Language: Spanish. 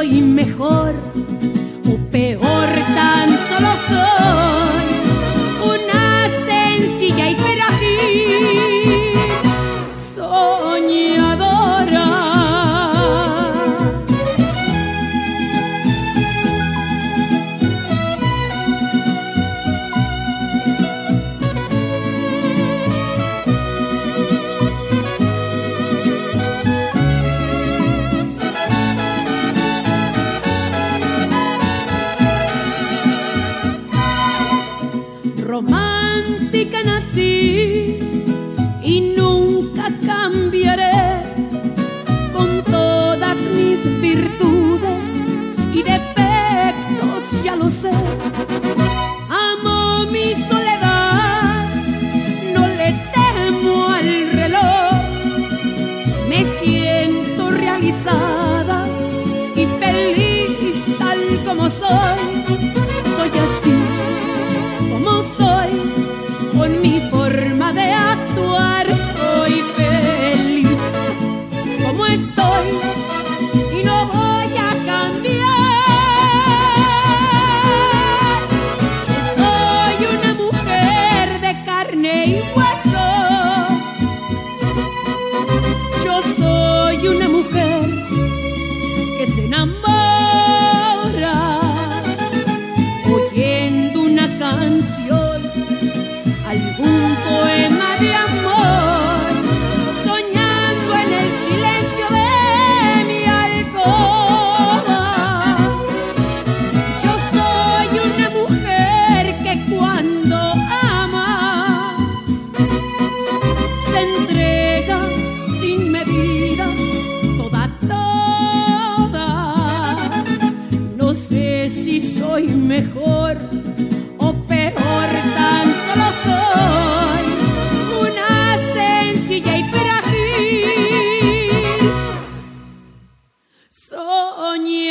soy mejor o peor, tan solo soy una sencilla y frágil soñadora. Romántica nací y nunca cambiaré, con todas mis virtudes y defectos, ya lo sé. Amo mi soledad, no le temo al reloj, me siento realizada y feliz tal como soy. Soy así como soy, con mi forma de actuar soy feliz como estoy y no voy a cambiar. Yo soy una mujer de carne y hueso, yo soy una mujer que se enamora oyendo una canción, algún poema de amor, soñando en el silencio de mi alcoba. Yo soy una mujer que cuando ama se entrega sin medida, toda. No sé si soy mejor o peor, tan solo soy una sencilla y frágil soñadora.